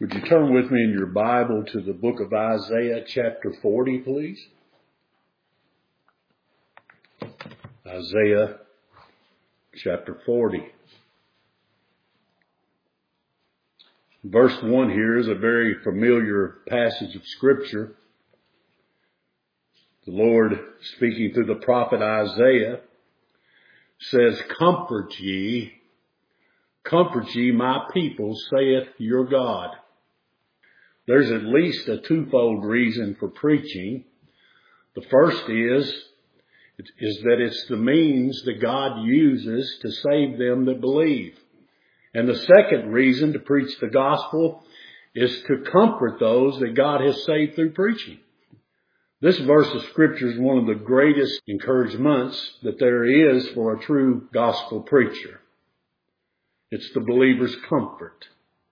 Would you turn with me in your Bible to the book of Isaiah chapter 40, please? Isaiah chapter 40. Verse 1 here is a very familiar passage of Scripture. The Lord, speaking through the prophet Isaiah, says, comfort ye, my people, saith your God. There's at least a twofold reason for preaching. The first is that it's the means that God uses to save them that believe. And the second reason to preach the gospel is to comfort those that God has saved through preaching. This verse of Scripture is one of the greatest encouragements that there is for a true gospel preacher. It's the believer's comfort.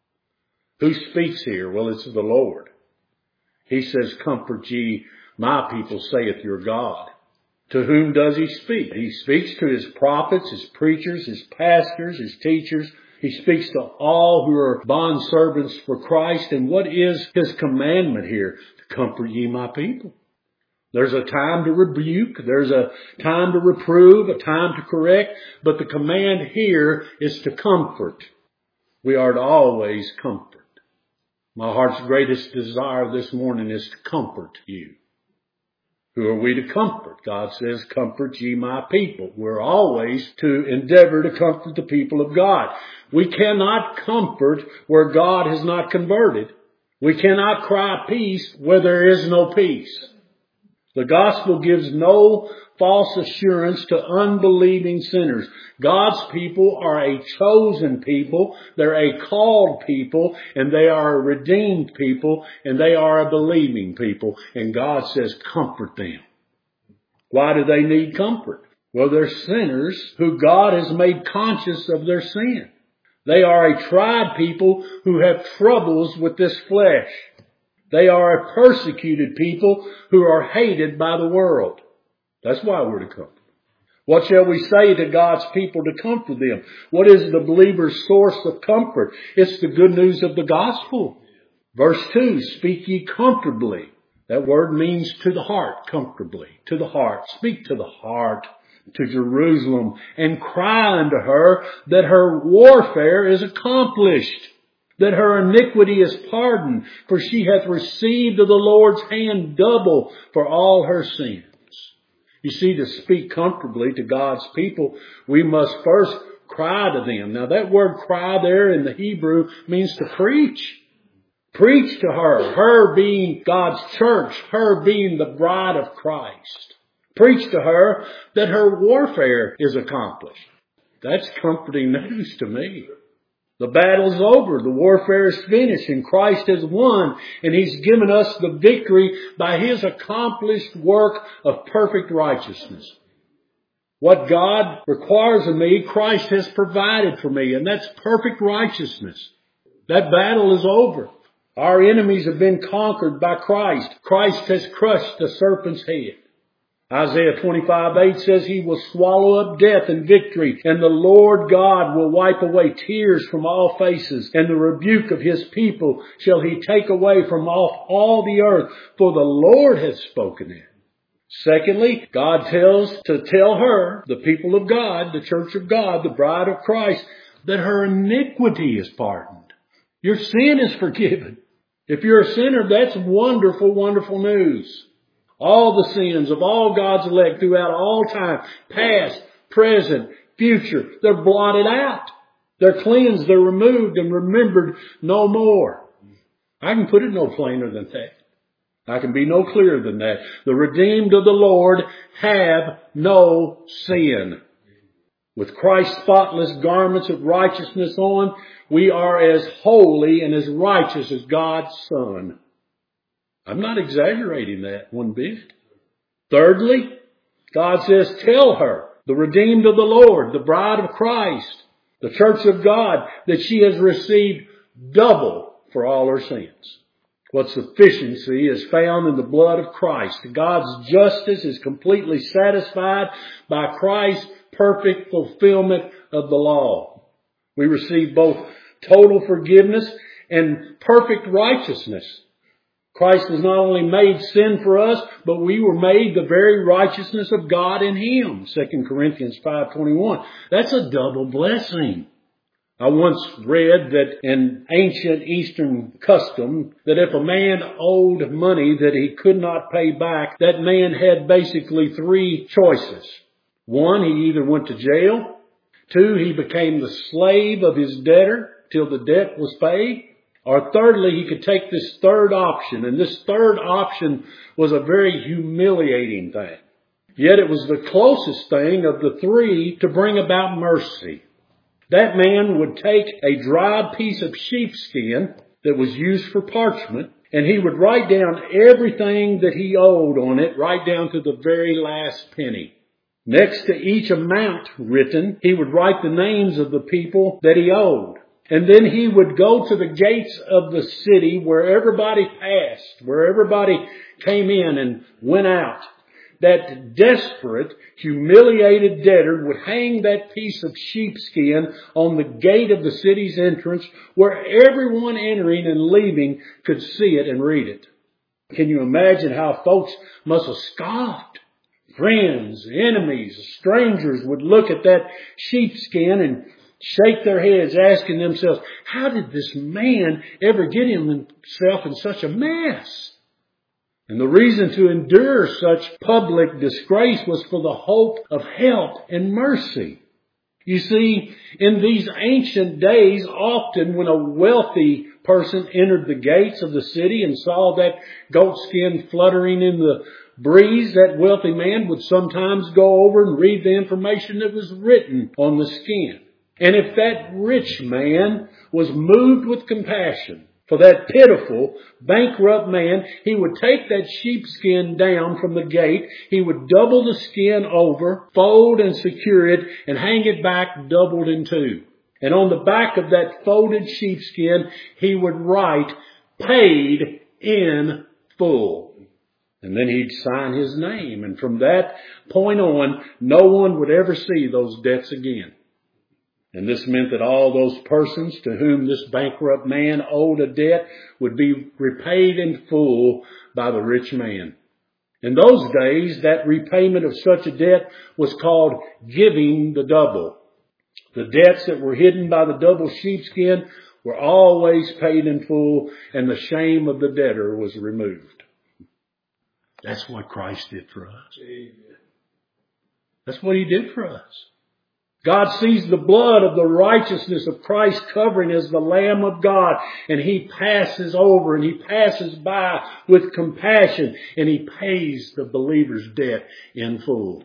Who speaks here? Well, it's the Lord. He says, comfort ye, my people, saith your God. To whom does he speak? He speaks to his prophets, his preachers, his pastors, his teachers. He speaks to all who are bondservants for Christ. And what is his commandment here? To comfort ye, my people. There's a time to rebuke. There's a time to reprove, a time to correct. But the command here is to comfort. We are to always comfort. My heart's greatest desire this morning is to comfort you. Who are we to comfort? God says, comfort ye my people. We're always to endeavor to comfort the people of God. We cannot comfort where God has not converted. We cannot cry peace where there is no peace. The gospel gives no false assurance to unbelieving sinners. God's people are a chosen people. They're a called people, and they are a redeemed people, and they are a believing people. And God says, comfort them. Why do they need comfort? Well, they're sinners who God has made conscious of their sin. They are a tried people who have troubles with this flesh. They are a persecuted people who are hated by the world. That's why we're to comfort. What shall we say to God's people to comfort them? What is the believer's source of comfort? It's the good news of the gospel. Verse 2, speak ye comfortably. That word means to the heart, comfortably, to the heart. Speak to the heart, to Jerusalem, and cry unto her that her warfare is accomplished, that her iniquity is pardoned, for she hath received of the Lord's hand double for all her sins. You see, to speak comfortably to God's people, we must first cry to them. Now that word cry there in the Hebrew means to preach. Preach to her, her being God's church, her being the bride of Christ. Preach to her that her warfare is accomplished. That's comforting news to me. The battle's over. The warfare is finished and Christ has won, and He's given us the victory by His accomplished work of perfect righteousness. What God requires of me, Christ has provided for me, and that's perfect righteousness. That battle is over. Our enemies have been conquered by Christ. Christ has crushed the serpent's head. Isaiah 25:8 says He will swallow up death in victory, and the Lord God will wipe away tears from all faces, and the rebuke of His people shall He take away from off all the earth, for the Lord hath spoken it. Secondly, God tells to tell her, the people of God, the church of God, the bride of Christ, that her iniquity is pardoned. Your sin is forgiven. If you're a sinner, that's wonderful, wonderful news. All the sins of all God's elect throughout all time, past, present, future, they're blotted out. They're cleansed, they're removed and remembered no more. I can put it no plainer than that. I can be no clearer than that. The redeemed of the Lord have no sin. With Christ's spotless garments of righteousness on, we are as holy and as righteous as God's Son. I'm not exaggerating that one bit. Thirdly, God says, tell her, the redeemed of the Lord, the bride of Christ, the church of God, that she has received double for all her sins. What sufficiency is found in the blood of Christ. God's justice is completely satisfied by Christ's perfect fulfillment of the law. We receive both total forgiveness and perfect righteousness. Christ has not only made sin for us, but we were made the very righteousness of God in Him. 2 Corinthians 5:21. That's a double blessing. I once read that in ancient Eastern custom, that if a man owed money that he could not pay back, that man had basically three choices. One, he either went to jail. Two, he became the slave of his debtor till the debt was paid. Or thirdly, he could take this third option. And this third option was a very humiliating thing. Yet it was the closest thing of the three to bring about mercy. That man would take a dried piece of sheepskin that was used for parchment, and he would write down everything that he owed on it, right down to the very last penny. Next to each amount written, he would write the names of the people that he owed. And then he would go to the gates of the city where everybody passed, where everybody came in and went out. That desperate, humiliated debtor would hang that piece of sheepskin on the gate of the city's entrance where everyone entering and leaving could see it and read it. Can you imagine how folks must have scoffed? Friends, enemies, strangers would look at that sheepskin and shake their heads, asking themselves, how did this man ever get himself in such a mess? And the reason to endure such public disgrace was for the hope of help and mercy. You see, in these ancient days, often when a wealthy person entered the gates of the city and saw that goatskin fluttering in the breeze, that wealthy man would sometimes go over and read the information that was written on the skin. And if that rich man was moved with compassion for that pitiful, bankrupt man, he would take that sheepskin down from the gate. He would double the skin over, fold and secure it, and hang it back doubled in two. And on the back of that folded sheepskin, he would write, paid in full. And then he'd sign his name. And from that point on, no one would ever see those debts again. And this meant that all those persons to whom this bankrupt man owed a debt would be repaid in full by the rich man. In those days, that repayment of such a debt was called giving the double. The debts that were hidden by the double sheepskin were always paid in full, and the shame of the debtor was removed. That's what Christ did for us. That's what He did for us. God sees the blood of the righteousness of Christ covering as the Lamb of God, and He passes over and He passes by with compassion, and He pays the believer's debt in full.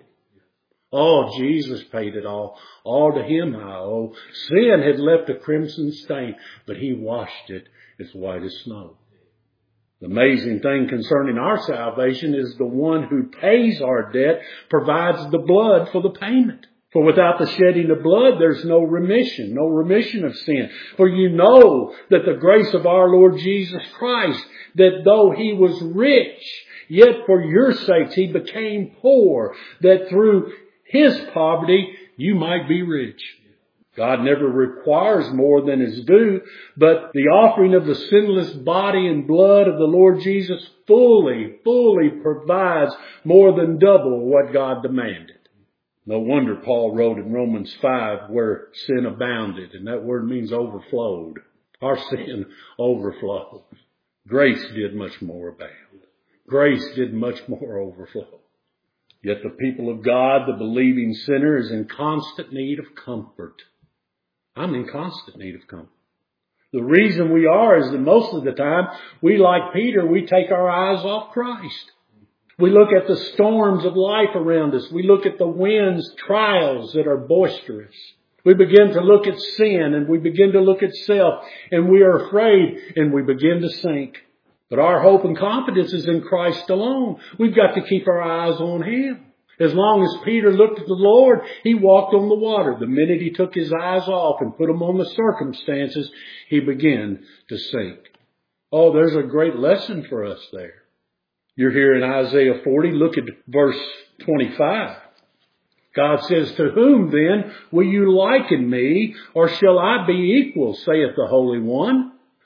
Oh, Jesus paid it all. All to Him I owe. Sin had left a crimson stain, but He washed it as white as snow. The amazing thing concerning our salvation is the one who pays our debt provides the blood for the payment. For without the shedding of blood, there's no remission of sin. For you know that the grace of our Lord Jesus Christ, that though He was rich, yet for your sakes He became poor, that through His poverty you might be rich. God never requires more than is due, but the offering of the sinless body and blood of the Lord Jesus fully provides more than double what God demanded. No wonder Paul wrote in Romans 5 where sin abounded, and that word means overflowed. Our sin overflowed. Grace did much more abound. Grace did much more overflow. Yet the people of God, the believing sinner, is in constant need of comfort. I'm in constant need of comfort. The reason we are is that most of the time, we, like Peter, we take our eyes off Christ. We look at the storms of life around us. We look at the winds, trials that are boisterous. We begin to look at sin, and we begin to look at self, and we are afraid, and we begin to sink. But our hope and confidence is in Christ alone. We've got to keep our eyes on Him. As long as Peter looked at the Lord, he walked on the water. The minute he took his eyes off and put them on the circumstances, he began to sink. Oh, there's a great lesson for us there. You're here in Isaiah 40. Look at verse 25. God says, to whom then will you liken me, or shall I be equal, saith the Holy One?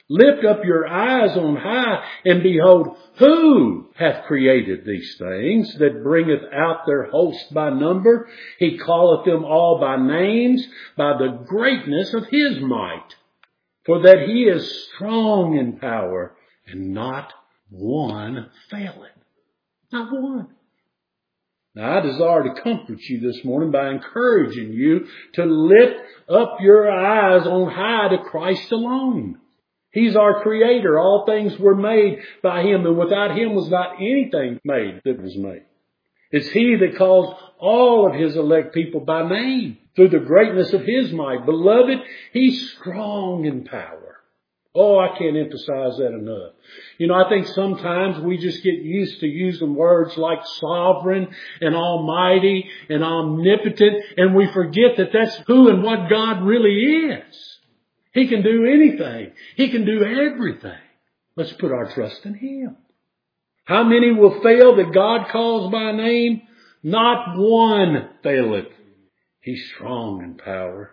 Lift up your eyes on high, and behold, who hath created these things, that bringeth out their host by number? He calleth them all by names, by the greatness of his might. For that he is strong in power, and not one faileth. Not one. Now, I desire to comfort you this morning by encouraging you to lift up your eyes on high to Christ alone. He's our Creator. All things were made by Him, and without Him was not anything made that was made. It's He that calls all of His elect people by name through the greatness of His might. Beloved, He's strong in power. Oh, I can't emphasize that enough. I think sometimes we just get used to using words like sovereign and almighty and omnipotent, and we forget that that's who and what God really is. He can do anything. He can do everything. Let's put our trust in Him. How many will fail that God calls by name? Not one faileth. He's strong in power.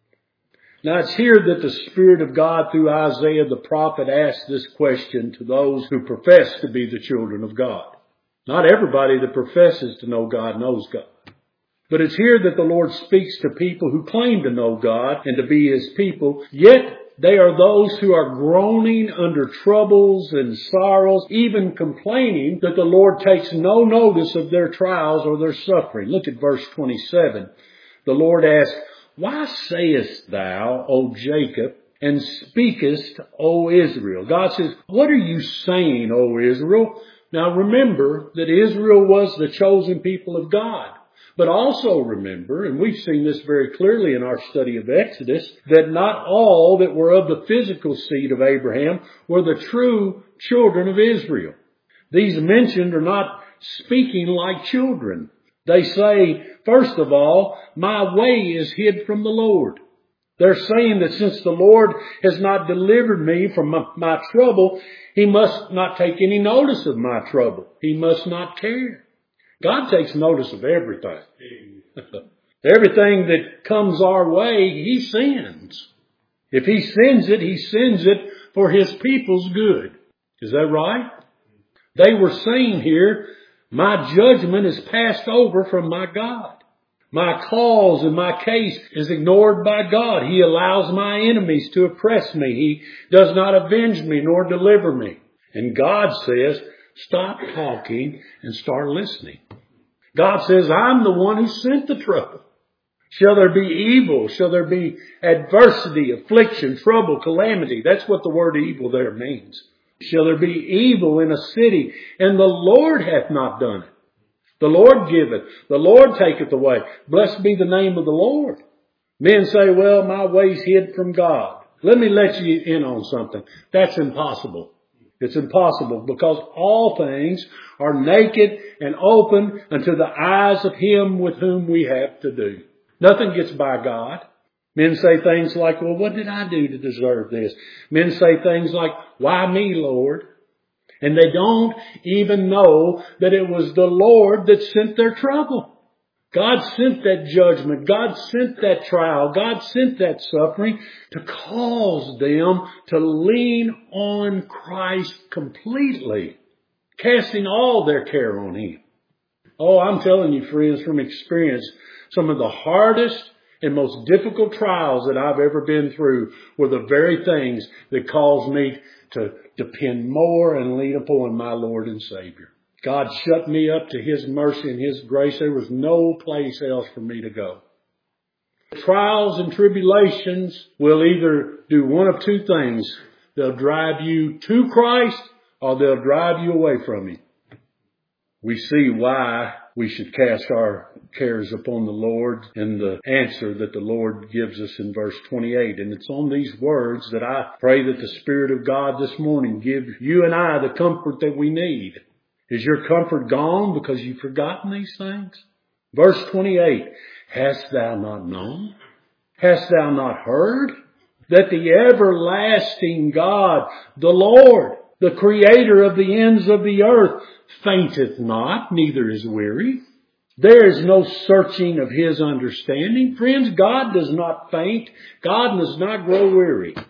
Now it's here that the Spirit of God through Isaiah the prophet asked this question to those who profess to be the children of God. Not everybody that professes to know God knows God. But it's here that the Lord speaks to people who claim to know God and to be His people, yet they are those who are groaning under troubles and sorrows, even complaining that the Lord takes no notice of their trials or their suffering. Look at verse 27. The Lord asks, "Why sayest thou, O Jacob, and speakest, O Israel?" God says, what are you saying, O Israel? Now remember that Israel was the chosen people of God. But also remember, and we've seen this very clearly in our study of Exodus, that not all that were of the physical seed of Abraham were the true children of Israel. These mentioned are not speaking like children. They say, first of all, my way is hid from the Lord. They're saying that since the Lord has not delivered me from my trouble, He must not take any notice of my trouble. He must not care. God takes notice of everything. Everything that comes our way, He sends. If He sends it for His people's good. Is that right? They were saying here, my judgment is passed over from my God. My cause and my case is ignored by God. He allows my enemies to oppress me. He does not avenge me nor deliver me. And God says, stop talking and start listening. God says, I'm the one who sent the trouble. Shall there be evil? Shall there be adversity, affliction, trouble, calamity? That's what the word evil there means. Shall there be evil in a city? And the Lord hath not done it. The Lord giveth. The Lord taketh away. Blessed be the name of the Lord. Men say, well, my way's hid from God. Let me let you in on something. That's impossible. It's impossible because all things are naked and open unto the eyes of Him with whom we have to do. Nothing gets by God. Men say things like, well, what did I do to deserve this? Men say things like, why me, Lord? And they don't even know that it was the Lord that sent their trouble. God sent that judgment. God sent that trial. God sent that suffering to cause them to lean on Christ completely, casting all their care on Him. Oh, I'm telling you, friends, from experience, some of the hardest and most difficult trials that I've ever been through were the very things that caused me to depend more and lean upon my Lord and Savior. God shut me up to His mercy and His grace. There was no place else for me to go. Trials and tribulations will either do one of two things. They'll drive you to Christ or they'll drive you away from Him. We see why we should cast our cares upon the Lord in the answer that the Lord gives us in verse 28. And it's on these words that I pray that the Spirit of God this morning give you and I the comfort that we need. Is your comfort gone because you've forgotten these things? Verse 28, hast thou not known? Hast thou not heard? That the everlasting God, the Lord, the Creator of the ends of the earth, fainteth not, neither is weary. There is no searching of His understanding. Friends, God does not faint. God does not grow weary.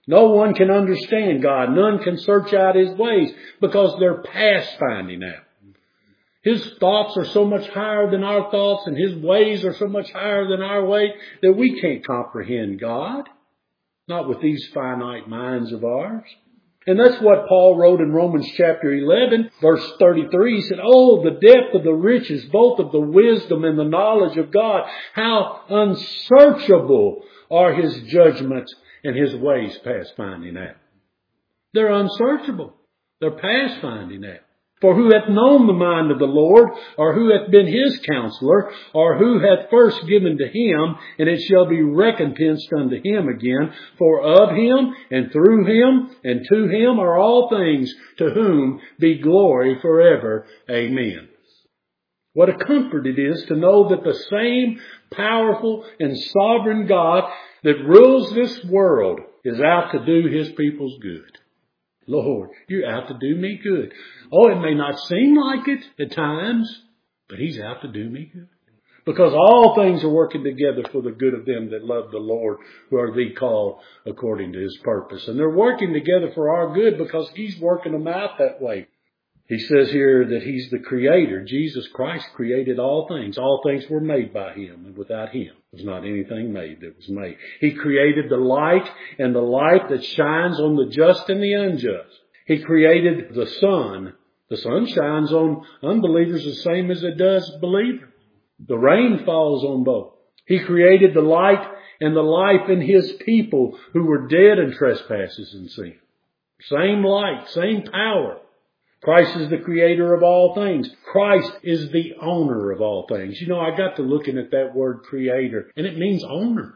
No one can understand God. None can search out His ways because they're past finding out. His thoughts are so much higher than our thoughts, and His ways are so much higher than our ways that we can't comprehend God. Not with these finite minds of ours. And that's what Paul wrote in Romans chapter 11, verse 33. He said, "Oh, the depth of the riches, both of the wisdom and the knowledge of God. How unsearchable are His judgments and His ways past finding out." They're unsearchable. They're past finding out. For who hath known the mind of the Lord, or who hath been His counselor, or who hath first given to Him, and it shall be recompensed unto Him again. For of Him, and through Him, and to Him are all things, to whom be glory forever. Amen. What a comfort it is to know that the same powerful and sovereign God that rules this world is out to do His people's good. Lord, you're out to do me good. Oh, it may not seem like it at times, but He's out to do me good. Because all things are working together for the good of them that love the Lord, who are the called according to His purpose. And they're working together for our good because He's working them out that way. He says here that He's the Creator. Jesus Christ created all things. All things were made by Him, and without Him was not anything made that was made. He created the light and the light that shines on the just and the unjust. He created the sun. The sun shines on unbelievers the same as it does believers. The rain falls on both. He created the light and the life in His people who were dead in trespasses and sin. Same light, same power. Christ is the creator of all things. Christ is the owner of all things. You know, I got to looking at that word creator, and it means owner.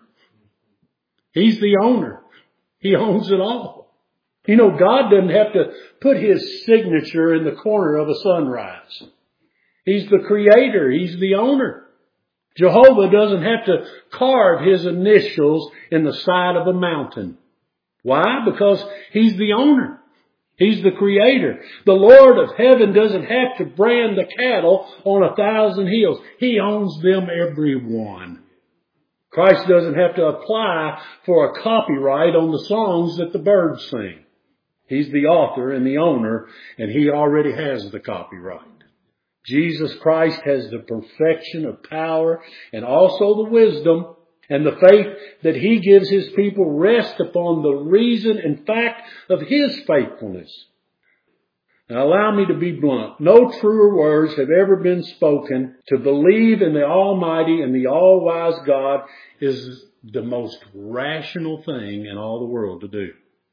He's the owner. He owns it all. You know, God doesn't have to put His signature in the corner of a sunrise. He's the creator. He's the owner. Jehovah doesn't have to carve His initials in the side of a mountain. Why? Because He's the owner. He's the creator. The Lord of heaven doesn't have to brand the cattle on 1,000 hills. He owns them every one. Christ doesn't have to apply for a copyright on the songs that the birds sing. He's the author and the owner, and He already has the copyright. Jesus Christ has the perfection of power and also the wisdom and the faith that He gives His people rest upon the reason and fact of His faithfulness. Now allow me to be blunt. No truer words have ever been spoken. To believe in the Almighty and the all-wise God is the most rational thing in all the world to do.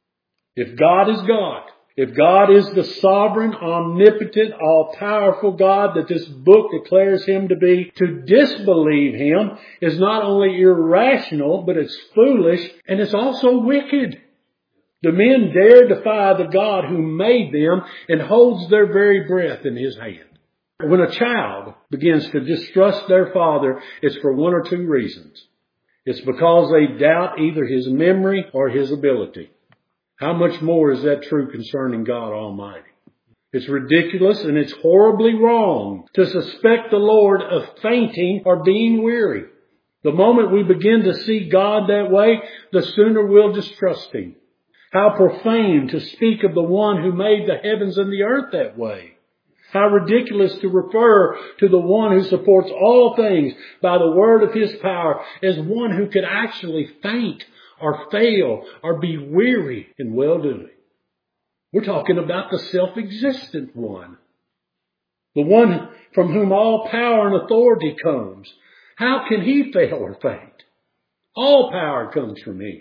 If God is God, if God is the sovereign, omnipotent, all-powerful God that this book declares Him to be, to disbelieve Him is not only irrational, but it's foolish and it's also wicked. The men dare defy the God who made them and holds their very breath in His hand. When a child begins to distrust their father, it's for one or two reasons. It's because they doubt either his memory or his ability. How much more is that true concerning God Almighty? It's ridiculous and it's horribly wrong to suspect the Lord of fainting or being weary. The moment we begin to see God that way, the sooner we'll distrust Him. How profane to speak of the one who made the heavens and the earth that way. How ridiculous to refer to the one who supports all things by the word of His power as one who could actually faint or fail or be weary in well-doing. We're talking about the self-existent one. The one from whom all power and authority comes. How can He fail or faint? All power comes from Him.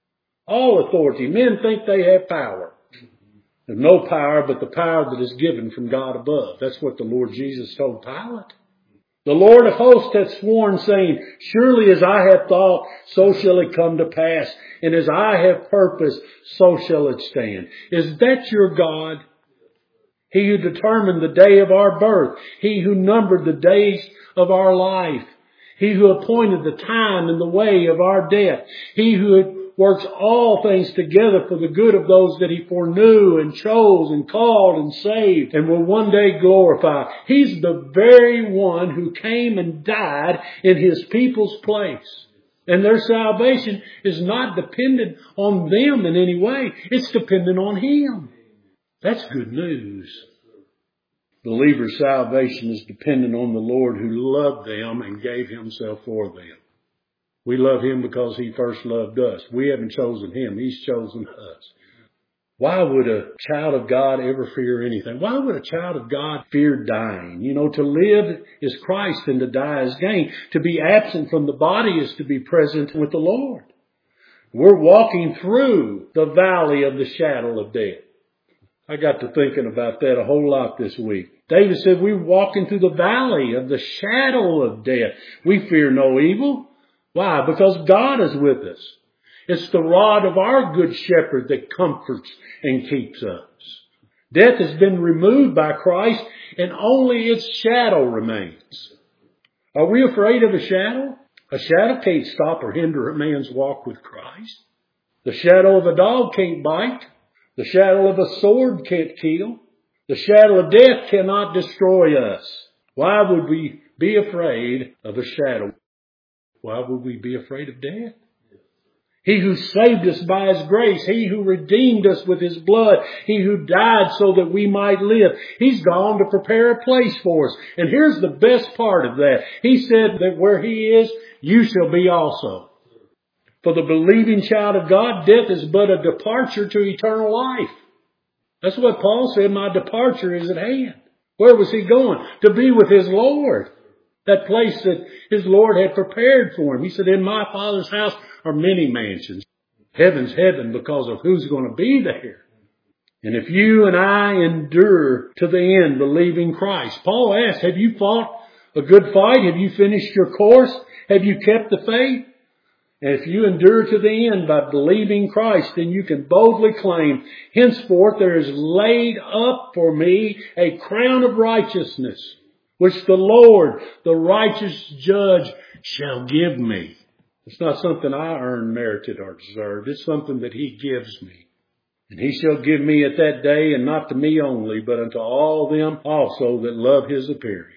All authority. Men think they have power. There's no power but the power that is given from God above. That's what the Lord Jesus told Pilate. The Lord of hosts hath sworn, saying, surely as I have thought, so shall it come to pass. And as I have purposed, so shall it stand. Is that your God? He who determined the day of our birth. He who numbered the days of our life. He who appointed the time and the way of our death. He who works all things together for the good of those that He foreknew and chose and called and saved and will one day glorify. He's the very one who came and died in His people's place. And their salvation is not dependent on them in any way. It's dependent on Him. That's good news. Believer's salvation is dependent on the Lord who loved them and gave Himself for them. We love Him because He first loved us. We haven't chosen Him. He's chosen us. Why would a child of God ever fear anything? Why would a child of God fear dying? To live is Christ and to die is gain. To be absent from the body is to be present with the Lord. We're walking through the valley of the shadow of death. I got to thinking about that a whole lot this week. David said we're walking through the valley of the shadow of death. We fear no evil. Why? Because God is with us. It's the rod of our good shepherd that comforts and keeps us. Death has been removed by Christ and only its shadow remains. Are we afraid of a shadow? A shadow can't stop or hinder a man's walk with Christ. The shadow of a dog can't bite. The shadow of a sword can't kill. The shadow of death cannot destroy us. Why would we be afraid of a shadow? Why would we be afraid of death? He who saved us by His grace, He who redeemed us with His blood, He who died so that we might live, He's gone to prepare a place for us. And here's the best part of that. He said that where He is, you shall be also. For the believing child of God, death is but a departure to eternal life. That's what Paul said, my departure is at hand. Where was he going? To be with his Lord. That place that his Lord had prepared for him. He said, in my Father's house are many mansions. Heaven's heaven because of who's going to be there. And if you and I endure to the end believing Christ. Paul asked, have you fought a good fight? Have you finished your course? Have you kept the faith? And if you endure to the end by believing Christ, then you can boldly claim, henceforth there is laid up for me a crown of righteousness, which the Lord, the righteous judge, shall give me. It's not something I earned, merited, or deserved. It's something that He gives me. And He shall give me at that day, and not to me only, but unto all them also that love His appearing.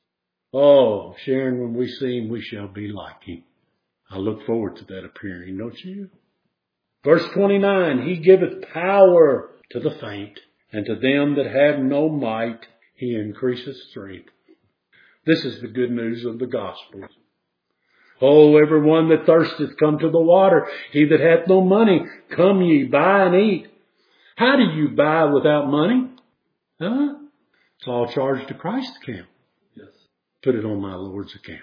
Oh, Sharon, when we see Him, we shall be like Him. I look forward to that appearing, don't you? Verse 29, He giveth power to the faint, and to them that have no might, He increaseth strength. This is the good news of the gospel. Oh, every one that thirsteth, come to the water. He that hath no money, come ye, buy and eat. How do you buy without money? Huh? It's all charged to Christ's account. Yes. Put it on my Lord's account.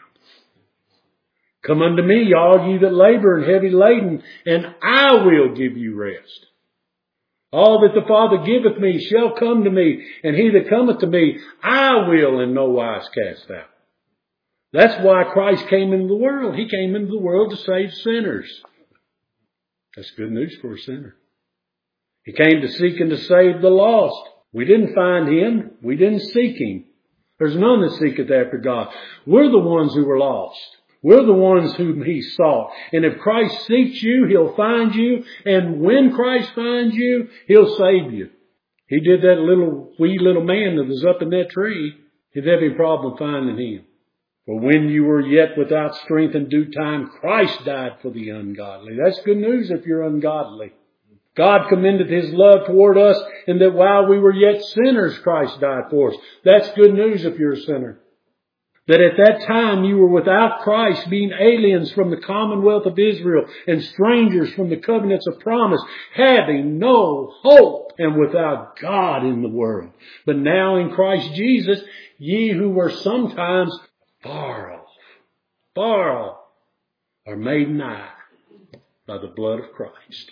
Come unto me, all ye that labor and heavy laden, and I will give you rest. All that the Father giveth me shall come to me, and he that cometh to me, I will in no wise cast out. That's why Christ came into the world. He came into the world to save sinners. That's good news for a sinner. He came to seek and to save the lost. We didn't find Him. We didn't seek Him. There's none that seeketh after God. We're the ones who were lost. We're the ones whom He sought. And if Christ seeks you, He'll find you. And when Christ finds you, He'll save you. He did that wee little man that was up in that tree. He'd have any problem finding Him. For when you were yet without strength in due time, Christ died for the ungodly. That's good news if you're ungodly. God commended His love toward us in that while we were yet sinners, Christ died for us. That's good news if you're a sinner. That at that time you were without Christ, being aliens from the commonwealth of Israel and strangers from the covenants of promise, having no hope and without God in the world. But now in Christ Jesus, ye who were sometimes far off, are made nigh by the blood of Christ.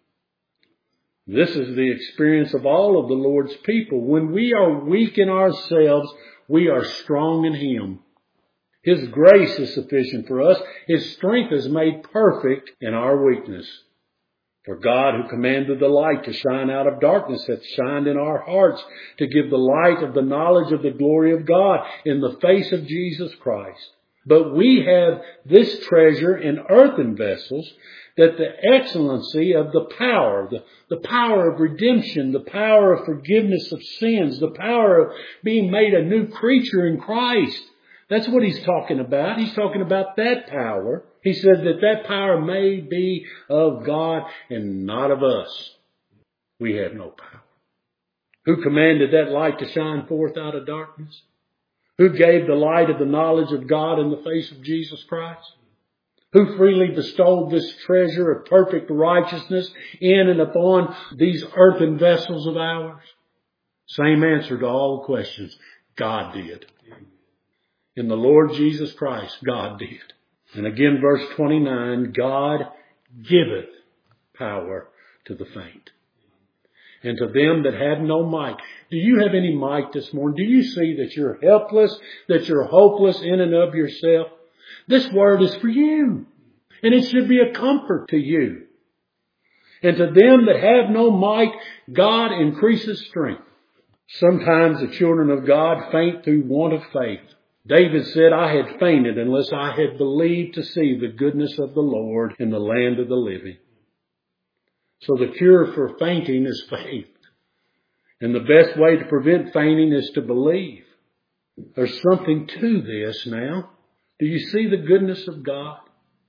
This is the experience of all of the Lord's people. When we are weak in ourselves, we are strong in Him. His grace is sufficient for us. His strength is made perfect in our weakness. For God, who commanded the light to shine out of darkness, hath shined in our hearts to give the light of the knowledge of the glory of God in the face of Jesus Christ. But we have this treasure in earthen vessels, that the excellency of the power of redemption, the power of forgiveness of sins, the power of being made a new creature in Christ. That's what he's talking about. He's talking about that power. He said that power may be of God and not of us. We have no power. Who commanded that light to shine forth out of darkness? Who gave the light of the knowledge of God in the face of Jesus Christ? Who freely bestowed this treasure of perfect righteousness in and upon these earthen vessels of ours? Same answer to all the questions. God did. In the Lord Jesus Christ, God did. And again, verse 29, God giveth power to the faint. And to them that have no might. Do you have any might this morning? Do you see that you're helpless, that you're hopeless in and of yourself? This word is for you. And it should be a comfort to you. And to them that have no might, God increases strength. Sometimes the children of God faint through want of faith. David said, I had fainted unless I had believed to see the goodness of the Lord in the land of the living. So the cure for fainting is faith. And the best way to prevent fainting is to believe. There's something to this now. Do you see the goodness of God?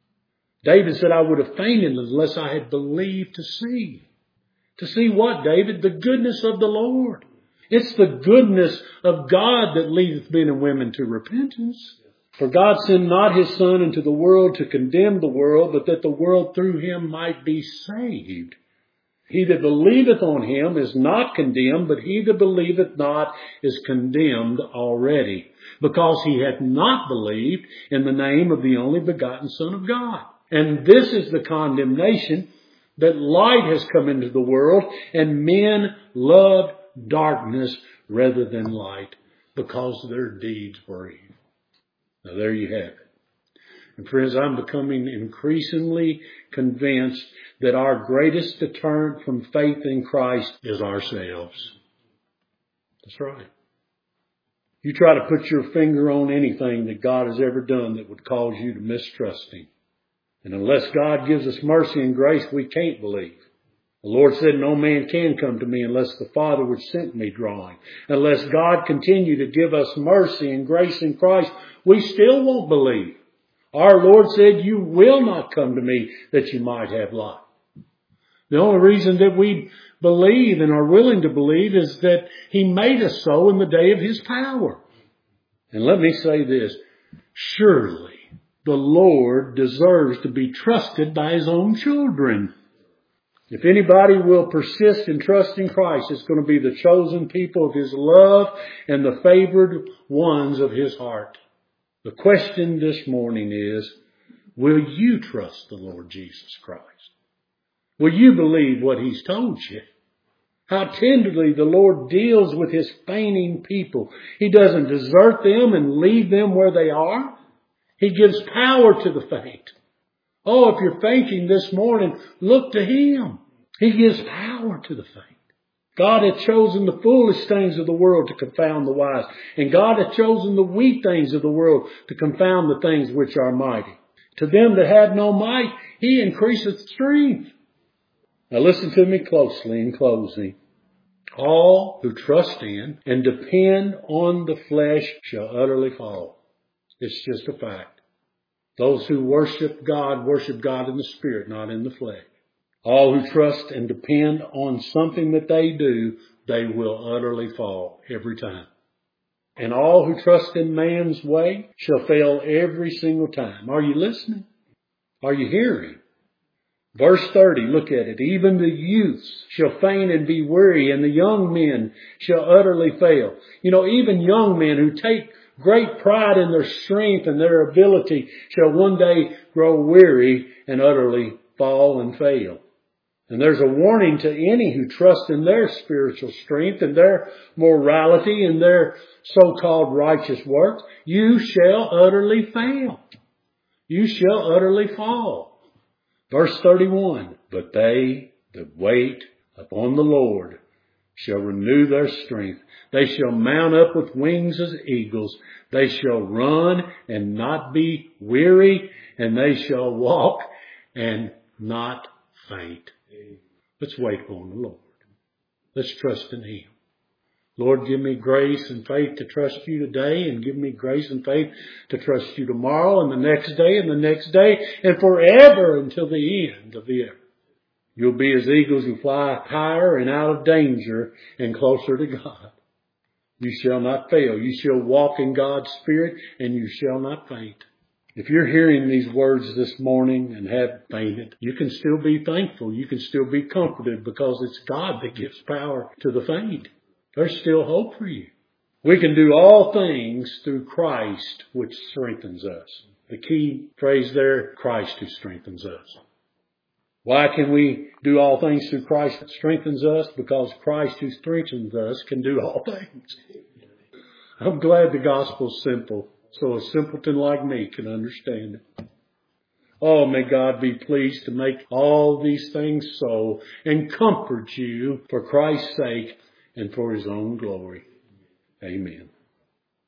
David said, I would have fainted unless I had believed to see. To see what, David? The goodness of the Lord. It's the goodness of God that leadeth men and women to repentance. For God sent not his Son into the world to condemn the world, but that the world through him might be saved. He that believeth on him is not condemned, but he that believeth not is condemned already, because he hath not believed in the name of the only begotten Son of God. And this is the condemnation, that light has come into the world, and men loved darkness rather than light, because their deeds were evil. Now there you have it. And friends, I'm becoming increasingly convinced that our greatest deterrent from faith in Christ is ourselves. That's right. You try to put your finger on anything that God has ever done that would cause you to mistrust him. And unless God gives us mercy and grace, we can't believe. The Lord said, no man can come to me unless the Father which sent me draw him. Unless God continue to give us mercy and grace in Christ, we still won't believe. Our Lord said, you will not come to me that you might have life. The only reason that we believe and are willing to believe is that he made us so in the day of his power. And let me say this, surely the Lord deserves to be trusted by his own children. If anybody will persist in trusting Christ, it's going to be the chosen people of his love and the favored ones of his heart. The question this morning is, will you trust the Lord Jesus Christ? Will you believe what he's told you? How tenderly the Lord deals with his fainting people. He doesn't desert them and leave them where they are. He gives power to the faint. Oh, if you're fainting this morning, look to him. He gives power to the faint. God hath chosen the foolish things of the world to confound the wise. And God hath chosen the weak things of the world to confound the things which are mighty. To them that have no might, he increaseth strength. Now listen to me closely in closing. All who trust in and depend on the flesh shall utterly fall. It's just a fact. Those who worship God in the Spirit, not in the flesh. All who trust and depend on something that they do, they will utterly fall every time. And all who trust in man's way shall fail every single time. Are you listening? Are you hearing? Verse 30, look at it. Even the youths shall faint and be weary, and the young men shall utterly fail. You know, even young men who take great pride in their strength and their ability shall one day grow weary and utterly fall and fail. And there's a warning to any who trust in their spiritual strength and their morality and their so-called righteous works. You shall utterly fail. You shall utterly fall. Verse 31, but they that wait upon the Lord shall renew their strength. They shall mount up with wings as eagles. They shall run and not be weary, and they shall walk and not faint. Let's wait upon the Lord. Let's trust in him. Lord, give me grace and faith to trust you today, and give me grace and faith to trust you tomorrow and the next day and the next day and forever until the end of the earth. You'll be as eagles who fly higher and out of danger and closer to God. You shall not fail. You shall walk in God's Spirit, and you shall not faint. If you're hearing these words this morning and have fainted, you can still be thankful. You can still be comforted, because it's God that gives power to the faint. There's still hope for you. We can do all things through Christ, which strengthens us. The key phrase there, Christ who strengthens us. Why can we do all things through Christ that strengthens us? Because Christ who strengthens us can do all things. I'm glad the gospel's simple, so a simpleton like me can understand it. Oh, may God be pleased to make all these things so and comfort you for Christ's sake and for His own glory. Amen.